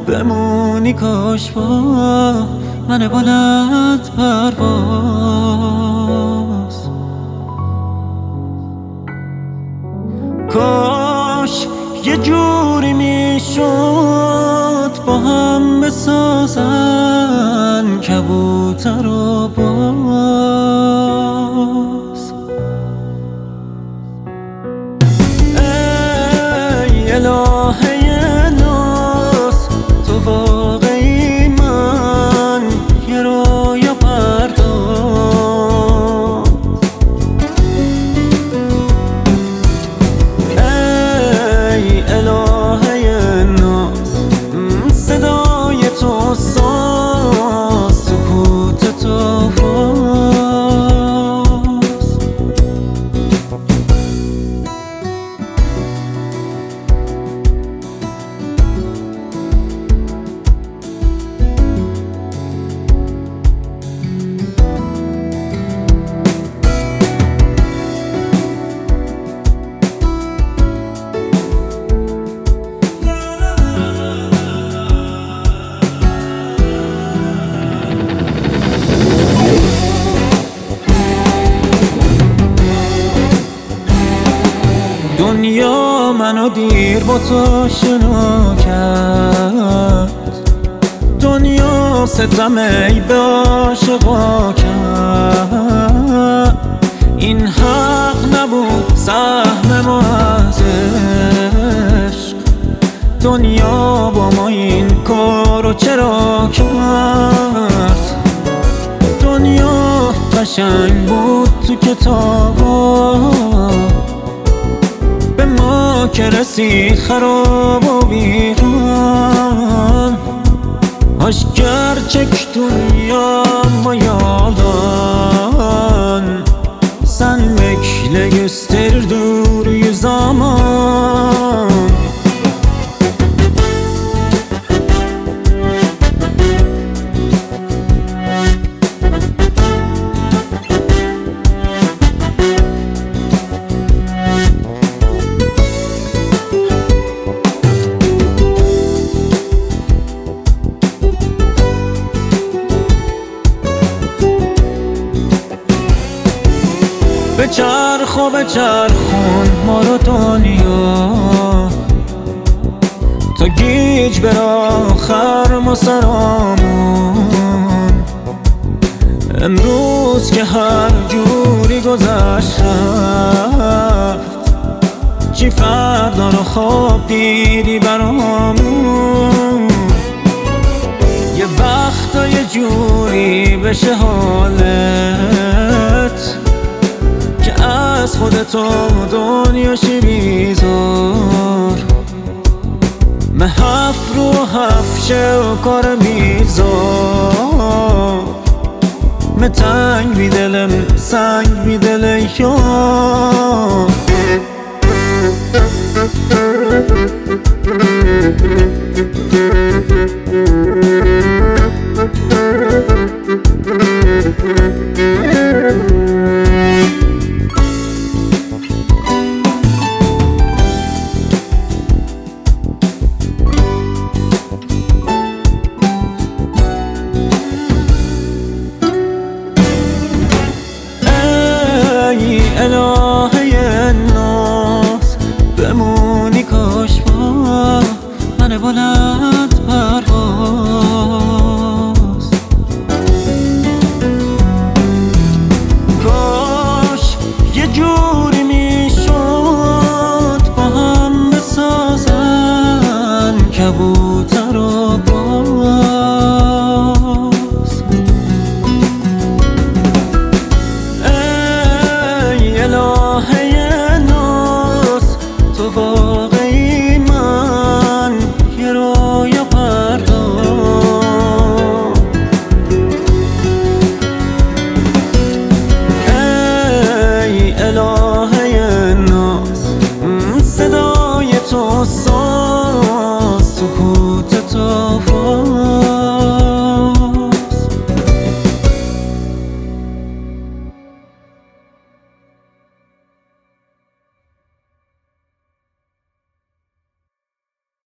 بمونی کاش با من بلند پرواز. کاش یه جوری میشد با هم بسازن کبوتر و باز. ای الهه ناز تو واقعی من یه رویا پرداز. ای الهه ناز صدای تو ساز سکوت تو فاز. دنیا منو دیر با تو شنا کرد، دنیا ستمی به عاشقا کرد. این حق نبود سهم ما از عشق، دنیا با ما این کارو چرا کرد. دنیا قشنگ بود تو کتابا، به ما که رسید خراب و ویران. Aşkar çek dünyama yalan, sen bekle gösterir dur zaman. بچرخ و بچرخون ما رو دنیا، تا گیج بر آخر ما سرامون. امروز که هر جوری گذشت رفت، چی فردا رو خواب دیدی برامون. یه وقتا یه جوری بشه حالت که از خودتو دنیاشی بیزار. محف رو حفشه و کار میزار. تنگ بی دلم سنگ بی دل یار.